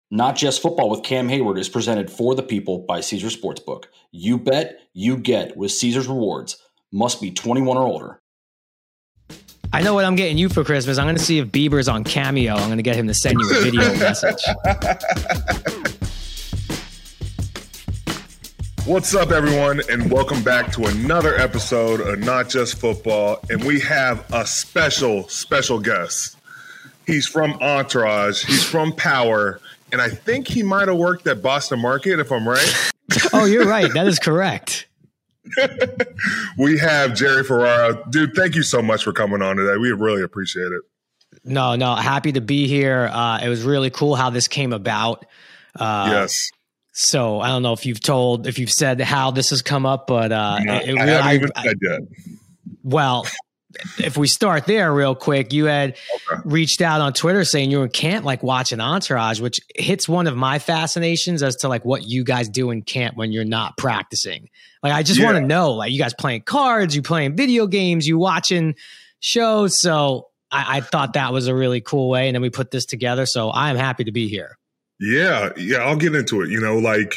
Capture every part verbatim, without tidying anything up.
Not Just Football with Cam Hayward is presented for the people by Caesars Sportsbook. You bet, you get with Caesars Rewards. Must be twenty-one or older. I know what I'm getting you for Christmas. I'm going to see if Bieber's on Cameo. I'm going to get him to send you a video message. What's up, everyone, and welcome back to another episode of Not Just Football. And we have a special, special guest. He's from Entourage. He's from Power. And I think he might have worked at Boston Market, if I'm right. Oh, you're right. That is correct. We have Jerry Ferrara. Dude, thank you so much for coming on today. We really appreciate it. No, no, happy to be here. Uh, it was really cool how this came about. Uh, yes. So I don't know if you've told, if you've said how this has come up, but uh, no, it, it I really, haven't even I, said yet. Well, if we start there real quick, you had okay. reached out on Twitter saying you were in camp, like watching Entourage, which hits one of my fascinations as to like what you guys do in camp when you're not practicing. Like, I just yeah. want to know, like, you guys playing cards, you playing video games, you watching shows. So I, I thought that was a really cool way. And then we put this together. So I am happy to be here. Yeah. Yeah. I'll get into it. You know, like,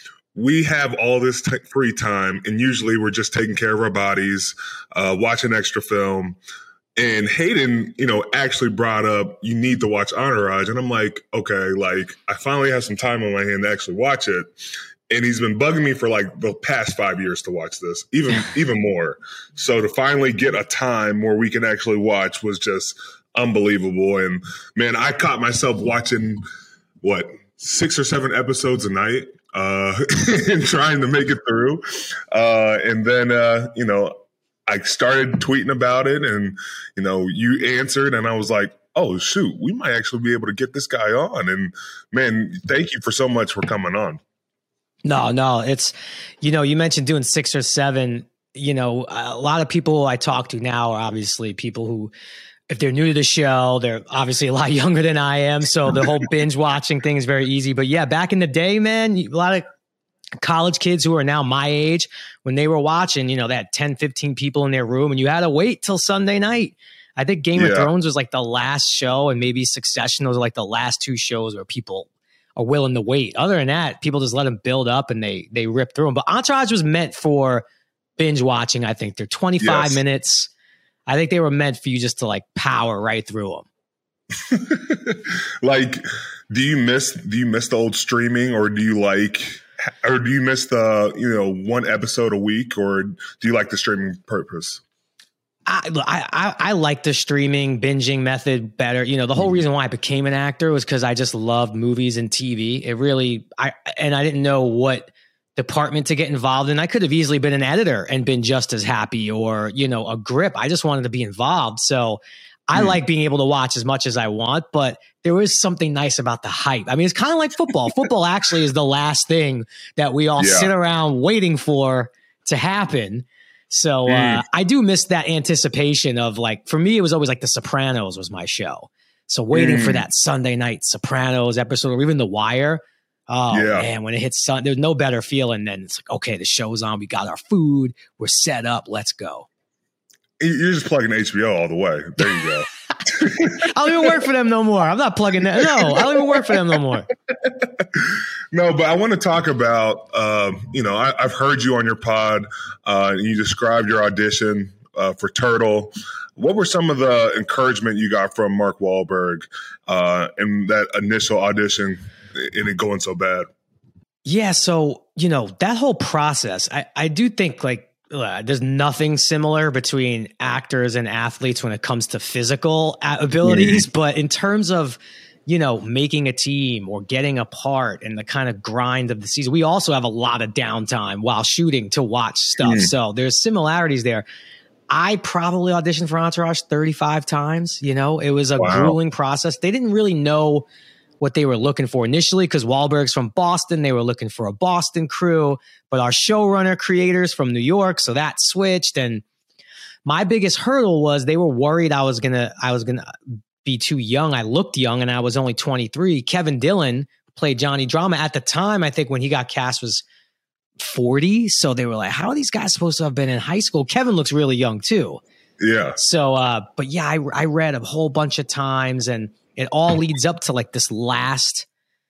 we have all this t- free time, and usually we're just taking care of our bodies, uh, watching extra film. And Hayden, you know, actually brought up, you need to watch Entourage. And I'm like, okay, like, I finally have some time on my hand to actually watch it. And he's been bugging me for like the past five years to watch this, even, even more. So to finally get a time where we can actually watch was just unbelievable. And man, I caught myself watching, what, six or seven episodes a night. Uh, and trying to make it through. Uh, and then, uh, you know, I started tweeting about it and, you know, you answered and I was like, oh, shoot, we might actually be able to get this guy on. And man, thank you for so much for coming on. No, no, it's, you know, you mentioned doing six or seven, you know, a lot of people I talk to now are obviously people who, if they're new to the show, they're obviously a lot younger than I am. So the whole binge watching thing is very easy. But yeah, back in the day, man, a lot of college kids who are now my age, when they were watching, you know, they had ten, fifteen people in their room and you had to wait till Sunday night. I think Game yeah. of Thrones was like the last show, and maybe Succession, those are like the last two shows where people are willing to wait. Other than that, people just let them build up and they they rip through them. But Entourage was meant for binge watching. I think they're twenty-five yes. minutes. I think they were meant for you just to like power right through them. Like, do you miss, do you miss the old streaming, or do you like, or do you miss the, you know, one episode a week, or do you like the streaming purpose? I, I, I like the streaming binging method better. You know, the whole reason why I became an actor was because I just loved movies and T V. It really, I, and I didn't know what department to get involved in. I could have easily been an editor and been just as happy, or, you know, a grip. I just wanted to be involved. So I mm. like being able to watch as much as I want, but there is something nice about the hype. I mean, it's kind of like football. Football actually is the last thing that we all yeah. sit around waiting for to happen. So mm. uh, I do miss that anticipation of, like, for me, it was always like The Sopranos was my show. So waiting mm. for that Sunday night Sopranos episode, or even The Wire. Oh, yeah. man, when it hits sun, there's no better feeling than it's like, okay, the show's on. We got our food. We're set up. Let's go. You're just plugging H B O all the way. There you go. I don't even work for them no more. I'm not plugging that. No, I don't even work for them no more. No, but I want to talk about, uh, you know, I, I've heard you on your pod. Uh, and you described your audition uh, for Turtle. What were some of the encouragement you got from Mark Wahlberg uh, in that initial audition and it going so bad? Yeah. So, you know, that whole process, I, I do think like uh, there's nothing similar between actors and athletes when it comes to physical abilities. Mm. But in terms of, you know, making a team or getting a part and the kind of grind of the season, we also have a lot of downtime while shooting to watch stuff. Mm. So there's similarities there. I probably auditioned for Entourage thirty-five times. You know, it was a wow. grueling process. They didn't really know what they were looking for initially because Wahlberg's from Boston. They were looking for a Boston crew, but our showrunner creators from New York. So that switched. And my biggest hurdle was they were worried I was going to, I was going to be too young. I looked young and I was only twenty-three. Kevin Dillon played Johnny Drama at the time. I think when he got cast was forty. So they were like, how are these guys supposed to have been in high school? Kevin looks really young too. Yeah. So, uh, but yeah, I, I read a whole bunch of times and it all leads up to like this last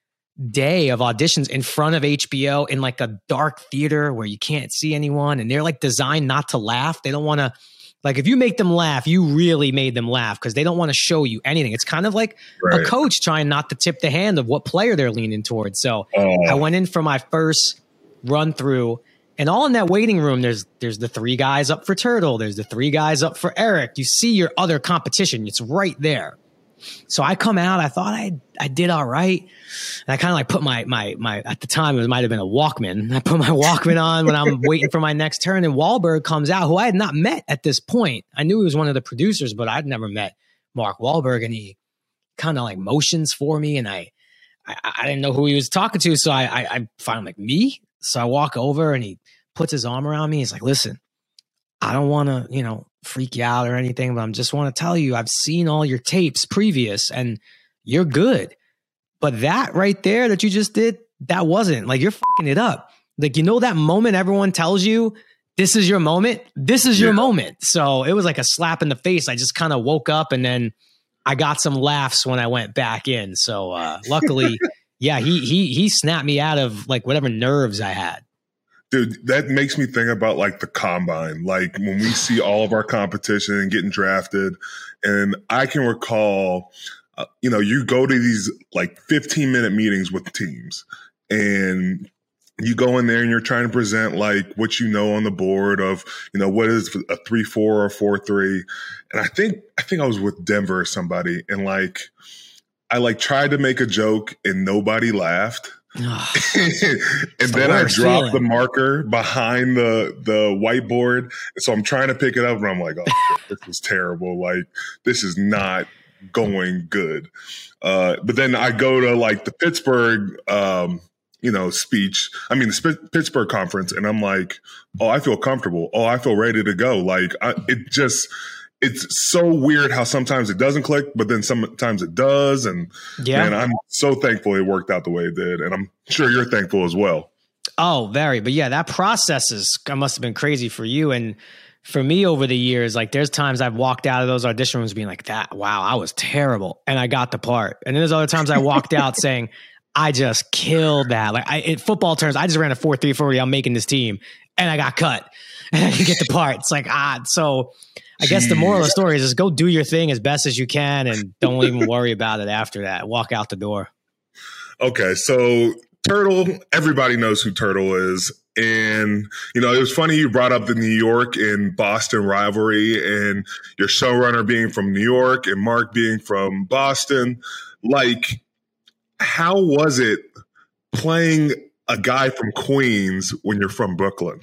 day of auditions in front of H B O in like a dark theater where you can't see anyone. And they're like designed not to laugh. They don't want to, like, if you make them laugh, you really made them laugh because they don't want to show you anything. It's kind of like right. a coach trying not to tip the hand of what player they're leaning towards. So oh. I went in for my first run through, and all in that waiting room, there's there's the three guys up for Turtle. There's the three guys up for Eric. You see your other competition. It's right there. So I come out, I thought I I did all right. And I kind of like put my, my, my, at the time it might've been a Walkman. I put my Walkman on when I'm waiting for my next turn, and Wahlberg comes out, who I had not met at this point. I knew he was one of the producers, but I'd never met Mark Wahlberg, and he kind of like motions for me. And I, I, I didn't know who he was talking to. So I, I, I find like me. So I walk over and he puts his arm around me. He's like, listen, I don't want to, you know, freak you out or anything, but I just want to tell you, I've seen all your tapes previous and you're good. But that right there that you just did, that wasn't. Like, you're fucking it up. Like, you know that moment everyone tells you, this is your moment? This is your yeah. moment. So it was like a slap in the face. I just kind of woke up, and then I got some laughs when I went back in. So uh, luckily, yeah, he he he snapped me out of like whatever nerves I had. Dude, that makes me think about like the combine, like when we see all of our competition and getting drafted. And I can recall, uh, you know, you go to these like fifteen minute meetings with teams, and you go in there and you're trying to present like what you know on the board of, you know, what is a three, four or four, three. And I think, I think I was with Denver or somebody, and like, I like tried to make a joke and nobody laughed. Oh, and then I dropped feeling. the marker behind the the whiteboard, so I'm trying to pick it up, and I'm like, "Oh, this is terrible! Like, this is not going good." Uh, but then I go to like the Pittsburgh, um, you know, speech. I mean, the Sp- Pittsburgh conference, and I'm like, "Oh, I feel comfortable. Oh, I feel ready to go." Like, I, it just. It's so weird how sometimes it doesn't click, but then sometimes it does. And yeah, man, I'm so thankful it worked out the way it did. And I'm sure you're thankful as well. Oh, very. But yeah, that process is, must have been crazy for you. And for me over the years, like there's times I've walked out of those audition rooms being like, that, wow, I was terrible. And I got the part. And then there's other times I walked out saying, I just killed that. Like I, in football terms, I just ran a four three forty. I'm making this team, and I got cut and I didn't get the part. It's like, ah, so I guess the moral of the story is just go do your thing as best as you can, and don't even worry about it after that. Walk out the door. Okay, so Turtle, everybody knows who Turtle is. And, you know, it was funny you brought up the New York and Boston rivalry, and your showrunner being from New York and Mark being from Boston. Like, how was it playing a guy from Queens when you're from Brooklyn?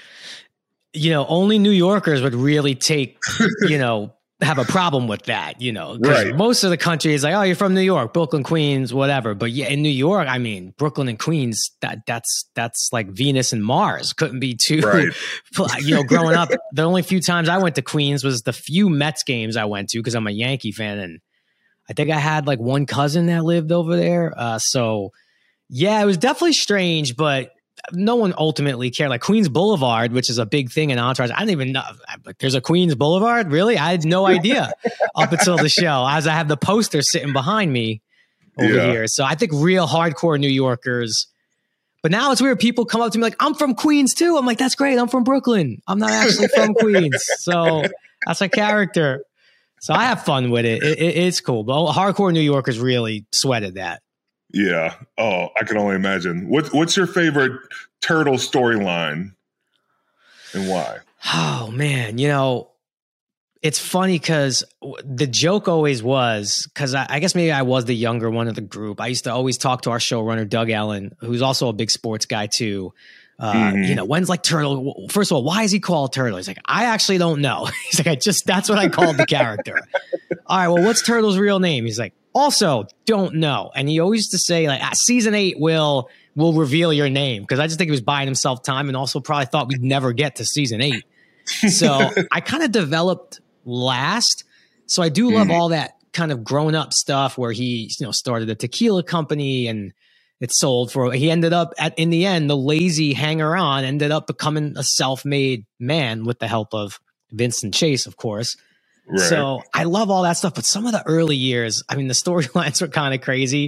You know, only New Yorkers would really take, you know, have a problem with that, you know, because right. most of the country is like, oh, you're from New York, Brooklyn, Queens, whatever. But yeah, in New York, I mean, Brooklyn and Queens, that that's that's like Venus and Mars. Couldn't be too, right. you know, growing up, the only few times I went to Queens was the few Mets games I went to because I'm a Yankee fan. And I think I had like one cousin that lived over there. Uh, so yeah, it was definitely strange, but no one ultimately cared. Like Queens Boulevard, which is a big thing in Entourage. I didn't even know. Like, there's a Queens Boulevard? Really? I had no idea up until the show, as I have the poster sitting behind me over yeah. here. So I think real hardcore New Yorkers. But now it's weird. People come up to me like, I'm from Queens too. I'm like, that's great. I'm from Brooklyn. I'm not actually from Queens. So that's a character. So I have fun with it. it, it it's cool. But hardcore New Yorkers really sweated that. Yeah. Oh, I can only imagine. What, what's your favorite Turtle storyline and why? Oh, man. You know, it's funny because the joke always was, because I, I guess maybe I was the younger one of the group. I used to always talk to our showrunner, Doug Ellen, who's also a big sports guy too. Uh, mm-hmm. You know, when's like Turtle? First of all, why is he called Turtle? He's like, I actually don't know. He's like, I just, that's what I called the character. All right, well, what's Turtle's real name? He's like, also don't know. And he always used to say like, ah, season eight will, will reveal your name. Cause I just think he was buying himself time, and also probably thought we'd never get to season eight. So I kind of developed last. So I do love mm-hmm. all that kind of grown up stuff where he, you know, started a tequila company and it sold for, he ended up at, in the end, the lazy hanger on ended up becoming a self-made man with the help of Vincent Chase, of course. Right. So I love all that stuff. But some of the early years, I mean, the storylines were kind of crazy.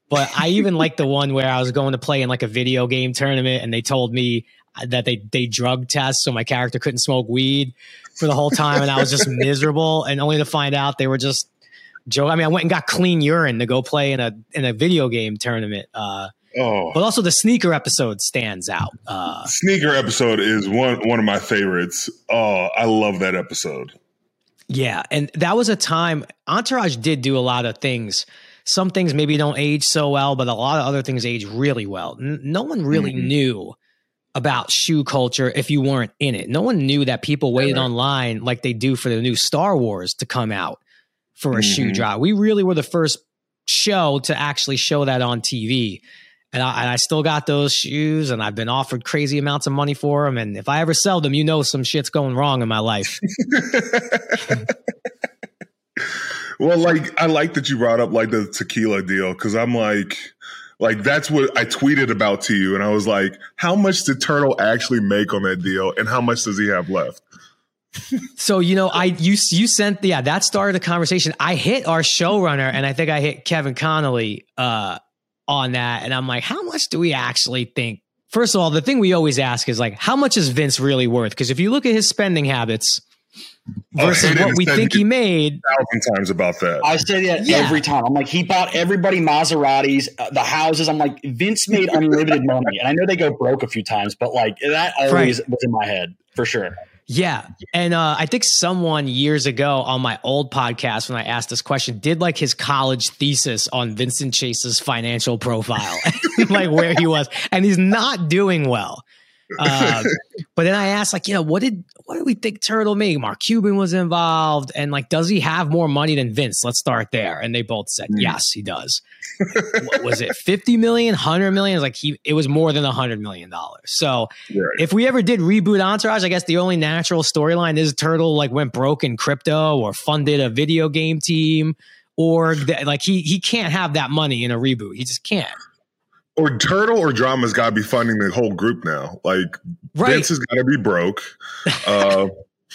But I even like the one where I was going to play in like a video game tournament and they told me that they, they drug test so my character couldn't smoke weed for the whole time. And I was just miserable, and only to find out they were just joking. I mean, I went and got clean urine to go play in a, in a video game tournament. Uh, oh, but also the sneaker episode stands out. Uh, sneaker episode is one, one of my favorites. Oh, I love that episode. Yeah. And that was a time Entourage did do a lot of things. Some things maybe don't age so well, but a lot of other things age really well. N- no one really mm-hmm. knew about shoe culture if you weren't in it. No one knew that people waited yeah. online like they do for the new Star Wars to come out for a mm-hmm. shoe drop. We really were the first show to actually show that on T V. And I, and I still got those shoes, and I've been offered crazy amounts of money for them. And if I ever sell them, you know some shit's going wrong in my life. Well, like, I like that you brought up like the tequila deal, because I'm like, like that's what I tweeted about to you, and I was like, how much did Turtle actually make on that deal, and how much does he have left? So, you know, I you you sent yeah that started the conversation. I hit our showrunner, and I think I hit Kevin Connolly uh, on that, and I'm like, how much do we actually think? First of all, the thing we always ask is like, how much is Vince really worth? Because if you look at his spending habits versus oh, what we think he made, thousand times about that. I say that yeah. every time. I'm like, he bought everybody Maseratis, uh, the houses. I'm like, Vince made unlimited money, and I know they go broke a few times, but like that always right. was in my head for sure. Yeah. And uh, I think someone years ago on my old podcast, when I asked this question, did like his college thesis on Vincent Chase's financial profile, like where he was. And he's not doing well. Uh, but then I asked, like, you know, what did what did we think Turtle made? Mark Cuban was involved. And like, does he have more money than Vince? Let's start there. And they both said, mm. yes, he does. What was it fifty million, one hundred million? It was like he, it was more than one hundred million dollars. So right. if we ever did reboot Entourage, I guess the only natural storyline is Turtle like went broke in crypto or funded a video game team, or th- like he he can't have that money in a reboot. He just can't. Or Turtle or Drama's got to be funding the whole group now. Like right. Vince has got to be broke. Uh,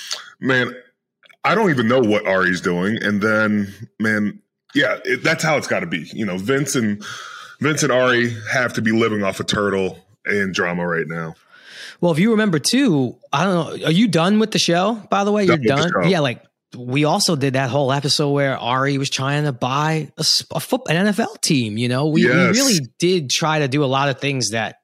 man, I don't even know what Ari's doing. And then, man, yeah, it, that's how it's got to be. You know, Vince and Vince and Ari have to be living off of Turtle and Drama right now. Well, if you remember too, I don't know. Are you done with the show? By the way, you're done. Yeah, like we also did that whole episode where Ari was trying to buy a, a foot, an N F L team. You know, we, yes. we really did try to do a lot of things that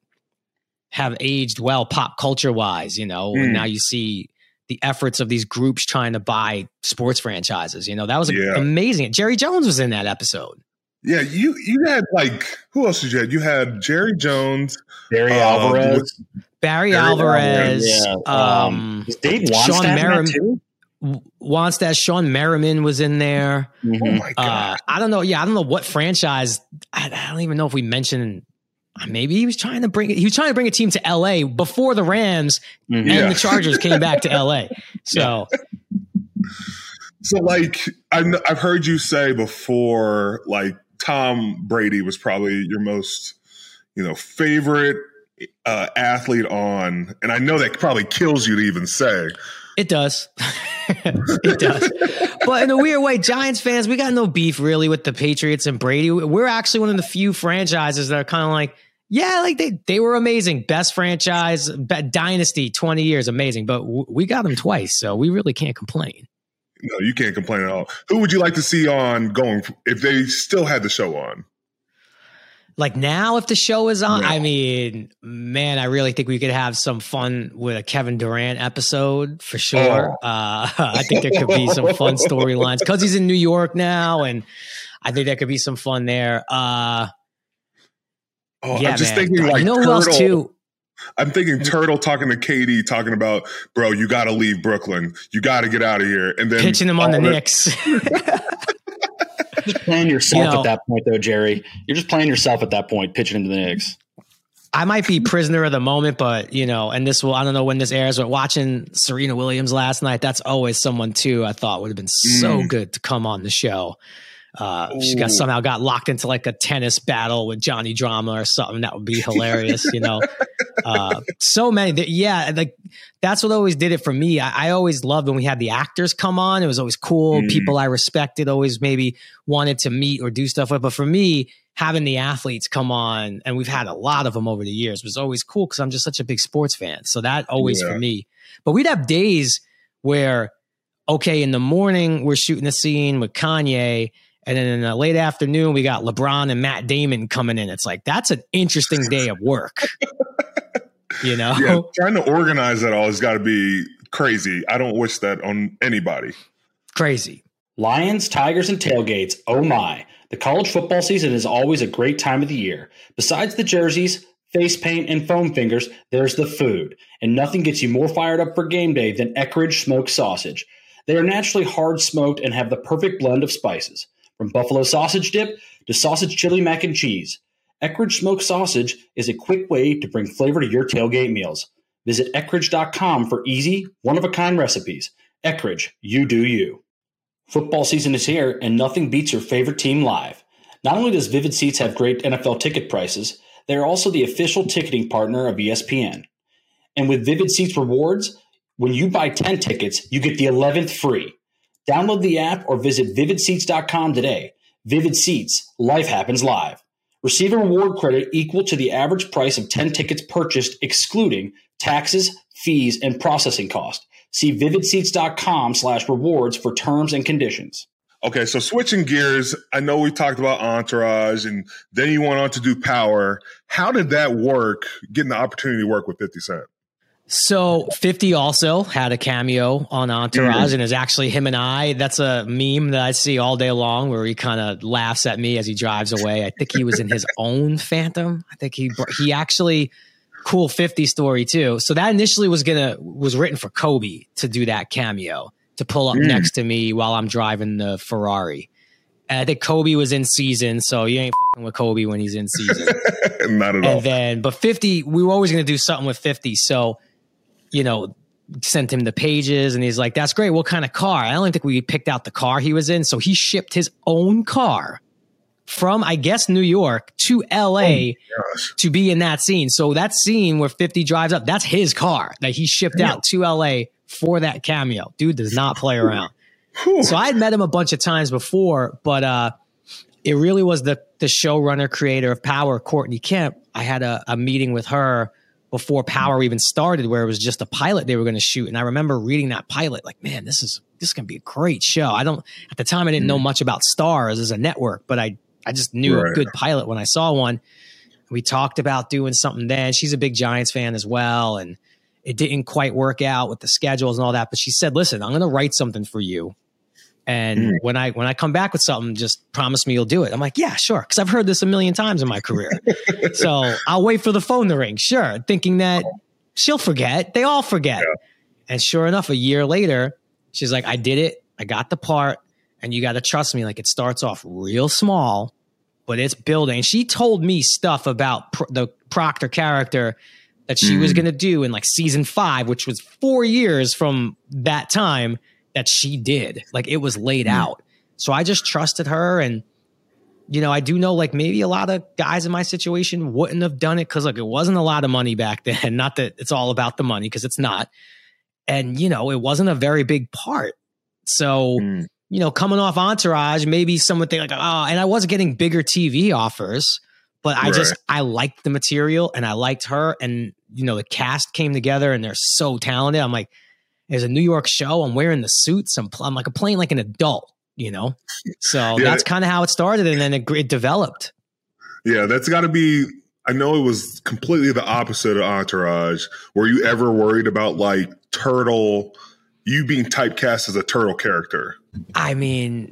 have aged well, pop culture wise. You know, mm. and now you see the efforts of these groups trying to buy sports franchises. You know, that was yeah. amazing. Jerry Jones was in that episode. Yeah, you you had like, who else did you have? You had Jerry Jones, Barry uh, Alvarez, Barry, Barry Alvarez, Alvarez yeah. um, um, Dave Sean Merriman too. Wannstedt, Sean Merriman was in there. Mm-hmm. Oh my god! Uh, I don't know. Yeah, I don't know what franchise. I, I don't even know if we mentioned. Maybe he was trying to bring. He was trying to bring a team to L A before the Rams mm-hmm. and yeah. the Chargers came back to L A. So, so like I've I've heard you say before, like Tom Brady was probably your most, you know, favorite uh, athlete on, and I know that probably kills you to even say. It does. It does. But in a weird way, Giants fans, we got no beef really with the Patriots and Brady. We're actually one of the few franchises that are kind of like, yeah, like they, they were amazing. Best franchise, dynasty, twenty years, amazing. But w- we got them twice, so we really can't complain. No, you can't complain at all. Who would you like to see on going if they still had the show on? Like now, if the show is on, yeah. I mean, man, I really think we could have some fun with a Kevin Durant episode for sure. Oh. Uh, I think there could be some fun storylines because he's in New York now, and I think there could be some fun there. Uh, oh, yeah, I'm just man. thinking like, you know who else too? I'm thinking Turtle talking to K D, talking about, bro, you got to leave Brooklyn, you got to get out of here, and then pitching him on the Knicks. Just playing yourself you know, at that point, though, Jerry. You're just playing yourself at that point, pitching into the Knicks. I might be prisoner of the moment, but, you know, and this will, I don't know when this airs, but watching Serena Williams last night, that's always someone, too, I thought would have been so mm. good to come on the show. Uh, she got somehow got locked into like a tennis battle with Johnny Drama or something. That would be hilarious, you know. Uh, so many, that, yeah, like that's what always did it for me. I, I always loved when we had the actors come on. It was always cool. Mm. People I respected always maybe wanted to meet or do stuff with. But for me, having the athletes come on, and we've had a lot of them over the years, was always cool because I'm just such a big sports fan. So that always yeah. for me. But we'd have days where, okay, in the morning we're shooting a scene with Kanye. And then in the late afternoon, we got LeBron and Matt Damon coming in. It's like, that's an interesting day of work. You know? Yeah, trying to organize that all has got to be crazy. I don't wish that on anybody. Crazy. Lions, Tigers, and tailgates. Oh my. The college football season is always a great time of the year. Besides the jerseys, face paint, and foam fingers, there's the food. And nothing gets you more fired up for game day than Eckrich smoked sausage. They are naturally hard smoked and have the perfect blend of spices. From buffalo sausage dip to sausage chili mac and cheese, Eckrich smoked sausage is a quick way to bring flavor to your tailgate meals. Visit Eckrich dot com for easy, one-of-a-kind recipes. Eckrich, you do you. Football season is here, and nothing beats your favorite team live. Not only does Vivid Seats have great N F L ticket prices, they are also the official ticketing partner of E S P N. And with Vivid Seats rewards, when you buy ten tickets, you get the eleventh free. Download the app or visit vivid seats dot com today. Vivid Seats, life happens live. Receive a reward credit equal to the average price of ten tickets purchased, excluding taxes, fees, and processing cost. See vivid seats dot com slash rewards for terms and conditions. Okay, so switching gears, I know we talked about Entourage, and then you went on to do Power. How did that work, getting the opportunity to work with fifty Cent? So fifty also had a cameo on Entourage, mm-hmm. and it's actually him and I. That's a meme that I see all day long where he kind of laughs at me as he drives away. I think he was in his own Phantom. I think he he actually cool fifty story too. So that initially was gonna was written for Kobe to do that cameo, to pull up mm. next to me while I'm driving the Ferrari. And I think Kobe was in season, so you ain't fucking with Kobe when he's in season. Not at all. And then, but fifty, we were always gonna do something with fifty. So, you know, sent him the pages and he's like, that's great. What kind of car? I don't think we picked out the car he was in. So he shipped his own car from, I guess, New York to L A oh to be in that scene. So that scene where fifty drives up, that's his car that he shipped Damn. out to L A for that cameo. Dude does not play around. So I had met him a bunch of times before, but uh, it really was the, the showrunner creator of Power, Courtney Kemp. I had a, a meeting with her before Power even started, where it was just a pilot they were going to shoot. And I remember reading that pilot like, man, this is, this is going to be a great show. I don't, at the time I didn't know much about Stars as a network, but I, I just knew right. a good pilot when I saw one. We talked about doing something then. She's a big Giants fan as well. And it didn't quite work out with the schedules and all that. But she said, listen, I'm going to write something for you. And mm. when I when I come back with something, just promise me you'll do it. I'm like, yeah, sure. Because I've heard this a million times in my career. So I'll wait for the phone to ring. Sure. Thinking that she'll forget. They all forget. Yeah. And sure enough, a year later, she's like, I did it. I got the part. And you got to trust me. Like, it starts off real small, but it's building. She told me stuff about pr- the Proctor character that she mm. was going to do in like season five, which was four years from that time. That she did. Like, it was laid mm. out. So I just trusted her. And, you know, I do know like maybe a lot of guys in my situation wouldn't have done it because like it wasn't a lot of money back then. Not that it's all about the money, because it's not. And, you know, it wasn't a very big part. So, mm. you know, coming off Entourage, maybe someone would think like, oh, and I was getting bigger T V offers, but I right. just, I liked the material and I liked her. And, you know, the cast came together and they're so talented. I'm like, there's a New York show. I'm wearing the suits. I'm, I'm like a playing like an adult, you know? So yeah, that's kind of how it started. And then it, it developed. Yeah, that's got to be, I know it was completely the opposite of Entourage. Were you ever worried about like Turtle, you being typecast as a Turtle character? I mean,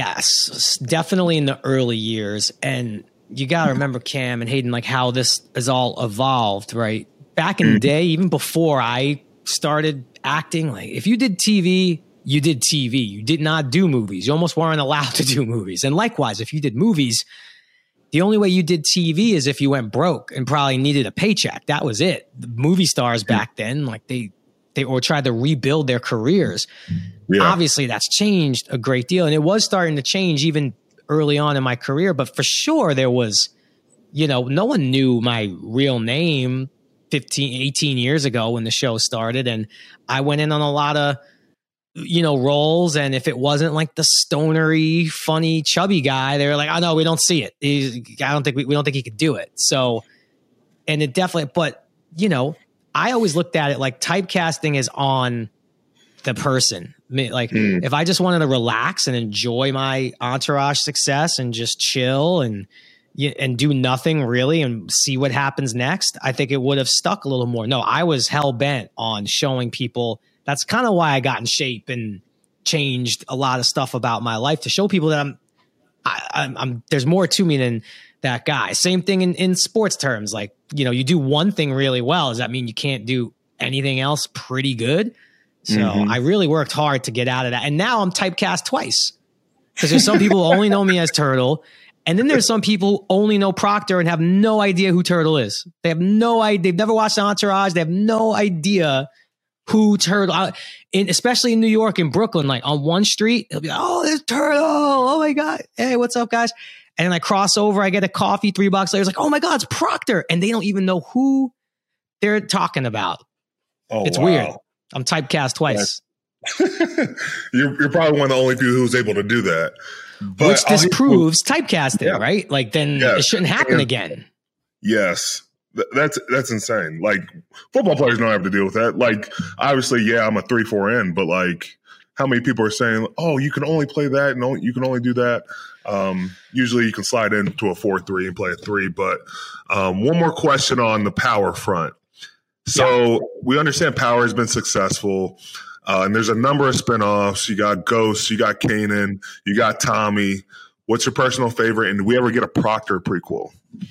yes, definitely in the early years. And you got to remember, Cam and Hayden, like how this has all evolved, right? Back in mm. the day, even before I started acting, like if you did T V, you did T V. You did not do movies. You almost weren't allowed to do movies. And likewise, if you did movies, the only way you did T V is if you went broke and probably needed a paycheck. That was it. The movie stars back then, like they they or tried to rebuild their careers. Yeah. Obviously, that's changed a great deal, and it was starting to change even early on in my career, but for sure there was, you know, no one knew my real name fifteen, eighteen years ago when the show started. And I went in on a lot of, you know, roles. And if it wasn't like the stonery, funny, chubby guy, they were like, oh no, we don't see it. He's, I don't think we, we don't think he could do it. So, and it definitely, but you know, I always looked at it like typecasting is on the person. Like mm. if I just wanted to relax and enjoy my entourage success and just chill and and do nothing really and see what happens next, I think it would have stuck a little more. No, I was hell bent on showing people. That's kind of why I got in shape and changed a lot of stuff about my life, to show people that I'm, I, I'm, I'm there's more to me than that guy. Same thing in, in sports terms. Like, you know, you do one thing really well. Does that mean you can't do anything else pretty good? So mm-hmm. I really worked hard to get out of that. And now I'm typecast twice, because there's some people who only know me as Turtle. And then there's some people who only know Proctor and have no idea who Turtle is. They have no idea. They've never watched Entourage. They have no idea who Turtle, uh, in, especially in New York and Brooklyn, like on one street, it'll be like, oh, there's Turtle. Oh my God. Hey, what's up, guys? And then I cross over, I get a coffee, three bucks later. It's like, oh my God, it's Proctor. And they don't even know who they're talking about. Oh, it's wow. weird. I'm typecast twice. you're, you're probably one of the only people who's able to do that. But Which disproves typecasting, yeah. right? Like then yes. it shouldn't happen and, again. Yes. Th- that's that's insane. Like football players don't have to deal with that. Like obviously, yeah, I'm a three four in, but like how many people are saying, oh, you can only play that and only, you can only do that. Um, usually you can slide into a four three and play a three. But um, one more question on the power front. So yeah. we understand Power has been successful. Uh, and there's a number of spinoffs. You got Ghost, you got Kanan, you got Tommy. What's your personal favorite? And do we ever get a Proctor prequel?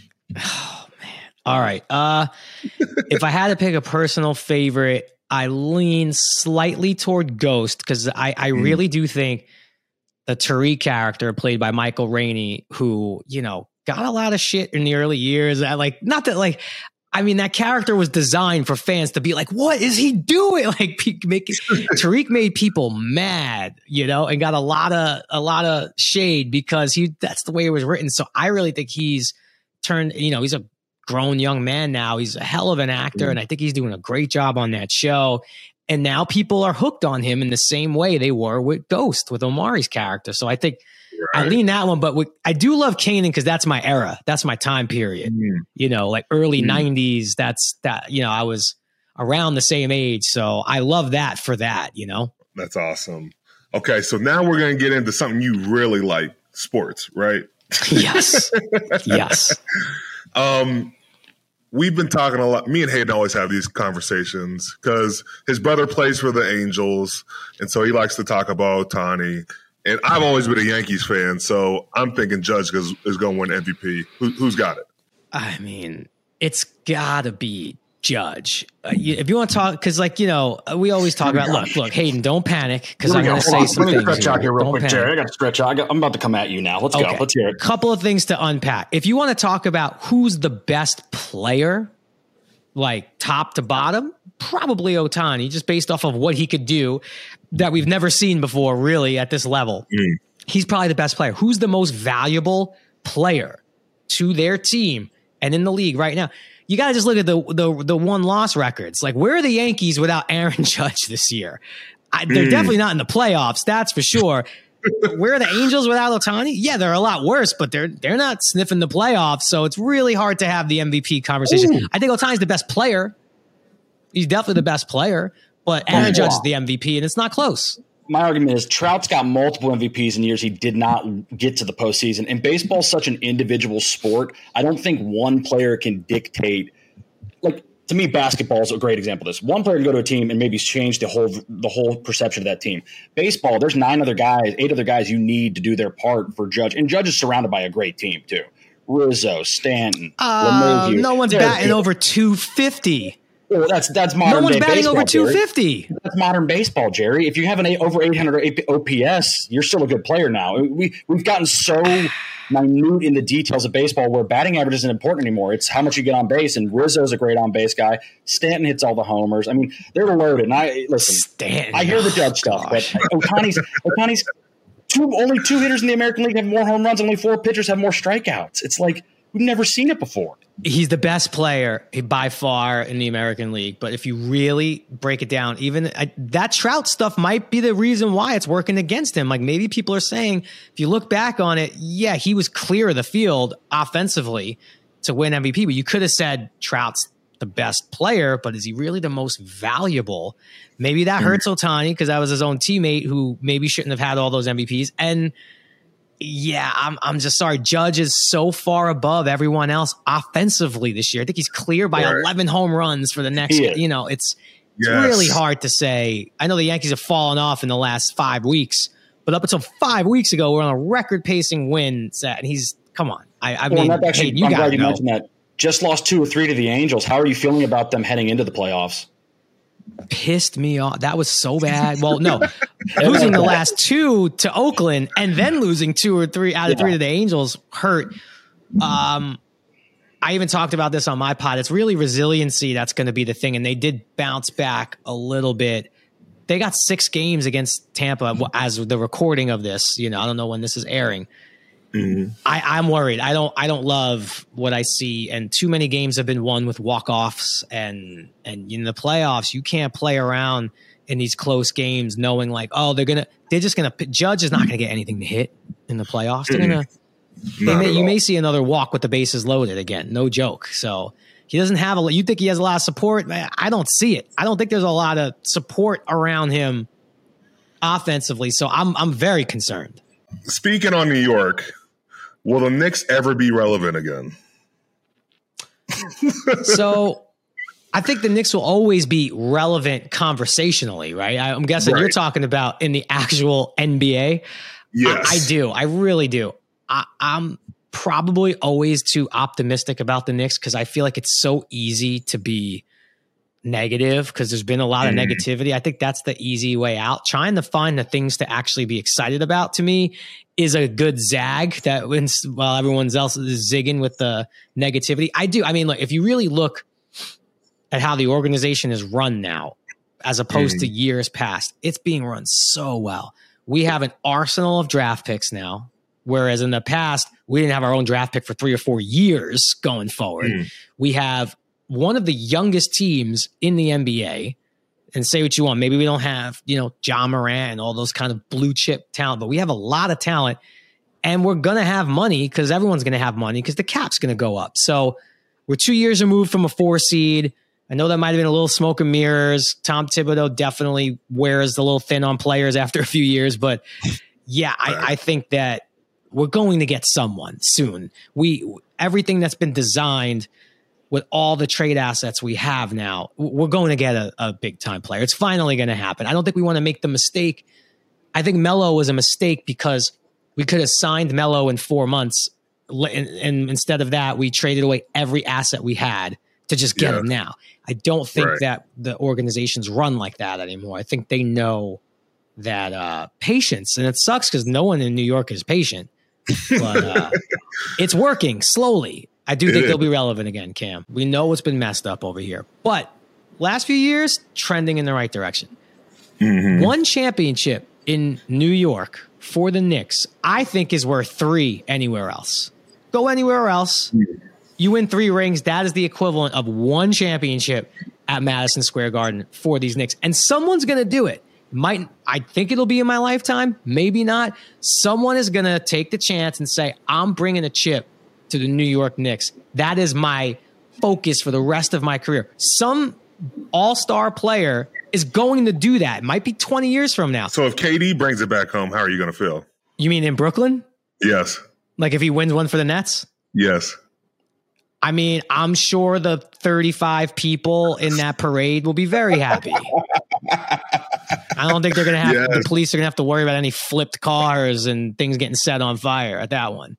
Oh, man. All right. Uh, if I had to pick a personal favorite, I lean slightly toward Ghost, because I, I mm. really do think the Tariq character played by Michael Rainey, who, you know, got a lot of shit in the early years. I like, not that like, I mean, that character was designed for fans to be like, what is he doing? Like, making Tariq made people mad, you know, and got a lot of, a lot of shade because he, that's the way it was written. So I really think he's turned, you know, he's a grown young man now. He's a hell of an actor. Mm. And I think he's doing a great job on that show. And now people are hooked on him in the same way they were with Ghost, with Omari's character. So I think, right. I lean that one, but with, I do love Kanan because that's my era. That's my time period. Mm. You know, like early mm. nineties. That's that, you know, I was around the same age. So I love that for that, you know? That's awesome. Okay. So now we're going to get into something you really like, sports, right? Yes. Yes. Um, we've been talking a lot. Me and Hayden always have these conversations because his brother plays for the Angels. And so he likes to talk about Ohtani. And I've always been a Yankees fan, so I'm thinking Judge is, is going to win M V P. Who, who's got it? I mean, it's got to be Judge. Uh, you, if you want to talk, because, like, you know, we always talk about, look, look, Hayden, don't panic, because I'm going to say some Let me things. stretch out here real don't quick, panic. Jerry. I got to stretch out. I got, I'm about to come at you now. Let's okay. go. Let's hear it. Couple of things to unpack. If you want to talk about who's the best player, like top to bottom, probably Ohtani, just based off of what he could do that we've never seen before, really, at this level. Mm. He's probably the best player. Who's the most valuable player to their team and in the league right now? You got to just look at the the the one-loss records. Like, where are the Yankees without Aaron Judge this year? I, they're mm. definitely not in the playoffs, that's for sure. Where are the Angels without Ohtani? Yeah, they're a lot worse, but they're they're not sniffing the playoffs, so it's really hard to have the M V P conversation. Ooh. I think Ohtani's the best player. He's definitely the best player, but Aaron oh, Judge wow. is the M V P, and it's not close. My argument is Trout's got multiple M V Ps in years he did not get to the postseason. And baseball's such an individual sport. I don't think one player can dictate. Like, to me, basketball is a great example of this. One player can go to a team and maybe change the whole the whole perception of that team. Baseball, there's nine other guys, eight other guys you need to do their part for Judge. And Judge is surrounded by a great team, too. Rizzo, Stanton, uh, LeMahieu. No one's There's batting good. over two fifty. Well, that's that's modern. No one's day batting baseball, over two fifty. Jerry. That's modern baseball, Jerry. If you have an eight, over eight hundred O P S, you're still a good player now. We we've gotten so minute in the details of baseball where batting average isn't important anymore. It's how much you get on base. And Rizzo's a great on base guy. Stanton hits all the homers. I mean, they're loaded. And I listen. Stanton. I hear the Judge oh, stuff, gosh. but Ohtani's Ohtani's two only two hitters in the American League have more home runs. Only four pitchers have more strikeouts. It's like we've never seen it before. He's the best player by far in the American League. But if you really break it down, even I, that Trout stuff might be the reason why it's working against him. Like maybe people are saying, if you look back on it, yeah, he was clear of the field offensively to win M V P. But you could have said Trout's the best player, but is he really the most valuable? Maybe that hurts Ohtani because that was his own teammate who maybe shouldn't have had all those M V Ps. And yeah, I'm I'm just sorry. Judge is so far above everyone else offensively this year. I think he's clear by right. eleven home runs for the next. Yeah. You know, it's it's yes. really hard to say. I know the Yankees have fallen off in the last five weeks, but up until five weeks ago, we're on a record pacing win set, and he's come on. I, I well, mean, actually, hey, you I'm glad you know. mentioned that. Just lost two or three to the Angels. How are you feeling about them heading into the playoffs? Pissed me off. That was so bad. Well, no, losing the last two to Oakland and then losing two or three out of yeah. three to the Angels hurt. Um, I even talked about this on my pod. It's really resiliency that's going to be the thing. And they did bounce back a little bit. They got six games against Tampa as the recording of this. You know, I don't know when this is airing. Mm-hmm. I, I'm worried. I don't. I don't love what I see, and too many games have been won with walk-offs. And and in the playoffs, you can't play around in these close games, knowing like, oh, they're gonna. They're just gonna. Judge is not gonna get anything to hit in the playoffs. They're gonna. They may, you may see another walk with the bases loaded again. No joke. So he doesn't have a. You think he has a lot of support? I don't see it. I don't think there's a lot of support around him offensively. So I'm I'm very concerned. Speaking on New York. Will the Knicks ever be relevant again? So I think the Knicks will always be relevant conversationally, right? I'm guessing right. you're talking about in the actual N B A. Yes. I, I do. I really do. I, I'm probably always too optimistic about the Knicks because I feel like it's so easy to be negative because there's been a lot of mm. negativity. I think that's the easy way out. Trying to find the things to actually be excited about to me is a good zag that when while everyone else is zigging with the negativity. I do. I mean, look, if you really look at how the organization is run now, as opposed mm. to years past, it's being run so well. We have an arsenal of draft picks now, whereas in the past, we didn't have our own draft pick for three or four years going forward. Mm. We have one of the youngest teams in the N B A, and say what you want. Maybe we don't have, you know, Ja Morant and all those kind of blue chip talent, but we have a lot of talent and we're going to have money because everyone's going to have money because the cap's going to go up. So we're two years removed from a four seed. I know that might've been a little smoke and mirrors. Tom Thibodeau definitely wears the little thin on players after a few years, but yeah, I, I think that we're going to get someone soon. We, everything that's been designed with all the trade assets we have now, we're going to get a, a big-time player. It's finally going to happen. I don't think we want to make the mistake. I think Melo was a mistake because we could have signed Melo in four months, and, and instead of that, we traded away every asset we had to just get yeah. him now. I don't think right. that the organizations run like that anymore. I think they know that uh, patience, and it sucks because no one in New York is patient, but uh, it's working slowly. I do think they'll be relevant again, Cam. We know what's been messed up over here. But last few years, trending in the right direction. Mm-hmm. One championship in New York for the Knicks, I think is worth three anywhere else. Go anywhere else. You win three rings. That is the equivalent of one championship at Madison Square Garden for these Knicks. And someone's going to do it. Might I think it'll be in my lifetime? Maybe not. Someone is going to take the chance and say, I'm bringing a chip to the New York Knicks. That is my focus for the rest of my career. Some all-star player is going to do that. It might be twenty years from now. So if K D brings it back home, how are you going to feel? You mean in Brooklyn? Yes. Like if he wins one for the Nets? Yes. I mean, I'm sure the thirty-five people in that parade will be very happy. I don't think they're going to have, yes. the police are going to have to worry about any flipped cars and things getting set on fire at that one.